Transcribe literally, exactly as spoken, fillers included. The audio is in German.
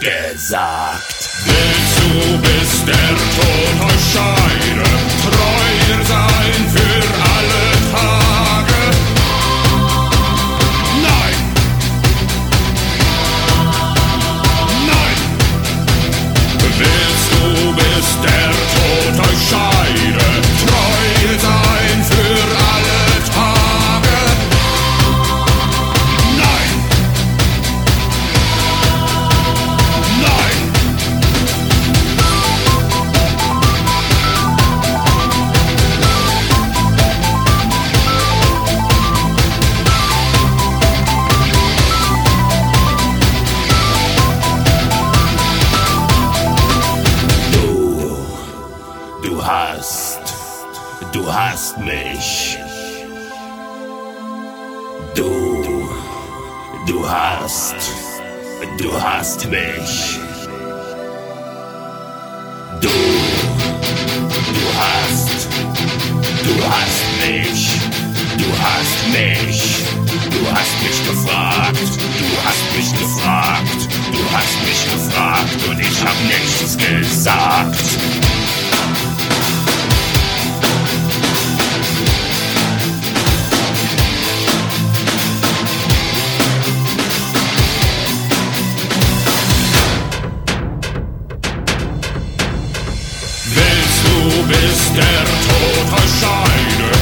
gesagt. Willst du, bis der Tod euch scheide, treu sein für alle Tage? Nein! Nein! Willst du, bis der Tod euch scheide, treu sein für alle Tage? Nein! Nein! Du hast, du hast mich. Du, du hast, du hast mich. Du, du hast, du hast mich. Du hast mich. Du hast mich gefragt. Du hast mich gefragt. Du hast mich gefragt und ich hab nichts gesagt. Willst du, bis der Tod euch scheide,